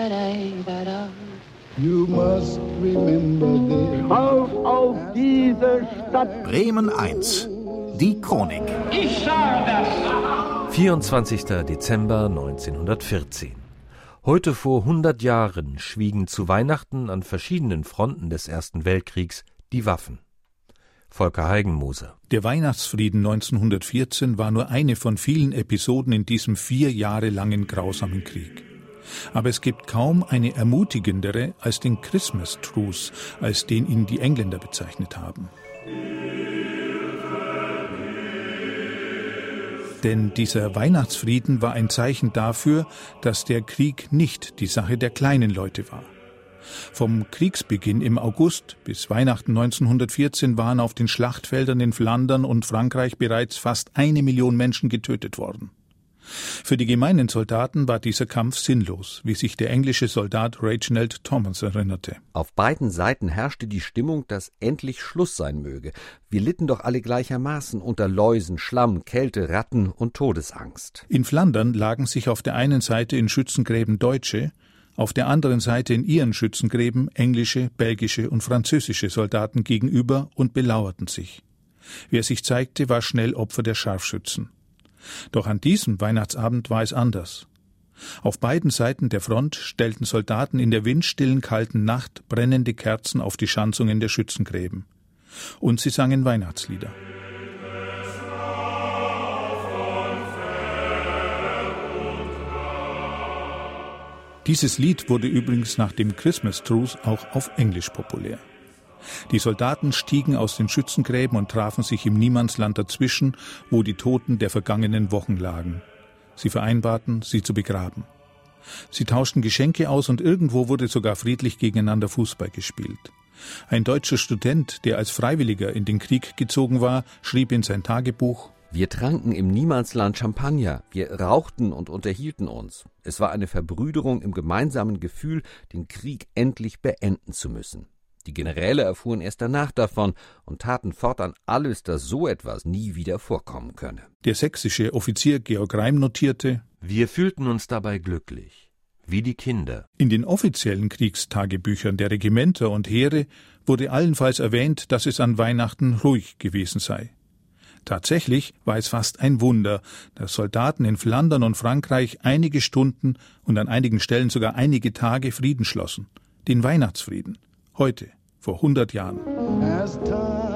You must remember this. Auf diese Stadt. Bremen 1. Die Chronik. Ich sage das. 24. Dezember 1914. Heute vor 100 Jahren schwiegen zu Weihnachten an verschiedenen Fronten des Ersten Weltkriegs die Waffen. Volker Heigenmoser. Der Weihnachtsfrieden 1914 war nur eine von vielen Episoden in diesem 4 Jahre langen grausamen Krieg. Aber es gibt kaum eine ermutigendere als den Christmas Truce, als den ihn die Engländer bezeichnet haben. Denn dieser Weihnachtsfrieden war ein Zeichen dafür, dass der Krieg nicht die Sache der kleinen Leute war. Vom Kriegsbeginn im August bis Weihnachten 1914 waren auf den Schlachtfeldern in Flandern und Frankreich bereits fast 1 Million Menschen getötet worden. Für die gemeinen Soldaten war dieser Kampf sinnlos, wie sich der englische Soldat Reginald Thomas erinnerte. Auf beiden Seiten herrschte die Stimmung, dass endlich Schluss sein möge. Wir litten doch alle gleichermaßen unter Läusen, Schlamm, Kälte, Ratten und Todesangst. In Flandern lagen sich auf der einen Seite in Schützengräben Deutsche, auf der anderen Seite in ihren Schützengräben englische, belgische und französische Soldaten gegenüber und belauerten sich. Wer sich zeigte, war schnell Opfer der Scharfschützen. Doch an diesem Weihnachtsabend war es anders. Auf beiden Seiten der Front stellten Soldaten in der windstillen, kalten Nacht brennende Kerzen auf die Schanzungen der Schützengräben. Und sie sangen Weihnachtslieder. Dieses Lied wurde übrigens nach dem Christmas Truce auch auf Englisch populär. Die Soldaten stiegen aus den Schützengräben und trafen sich im Niemandsland dazwischen, wo die Toten der vergangenen Wochen lagen. Sie vereinbarten, sie zu begraben. Sie tauschten Geschenke aus und irgendwo wurde sogar friedlich gegeneinander Fußball gespielt. Ein deutscher Student, der als Freiwilliger in den Krieg gezogen war, schrieb in sein Tagebuch: Wir tranken im Niemandsland Champagner, wir rauchten und unterhielten uns. Es war eine Verbrüderung im gemeinsamen Gefühl, den Krieg endlich beenden zu müssen. Die Generäle erfuhren erst danach davon und taten fortan alles, dass so etwas nie wieder vorkommen könne. Der sächsische Offizier Georg Reim notierte: Wir fühlten uns dabei glücklich, wie die Kinder. In den offiziellen Kriegstagebüchern der Regimenter und Heere wurde allenfalls erwähnt, dass es an Weihnachten ruhig gewesen sei. Tatsächlich war es fast ein Wunder, dass Soldaten in Flandern und Frankreich einige Stunden und an einigen Stellen sogar einige Tage Frieden schlossen. Den Weihnachtsfrieden. Heute, vor 100 Jahren.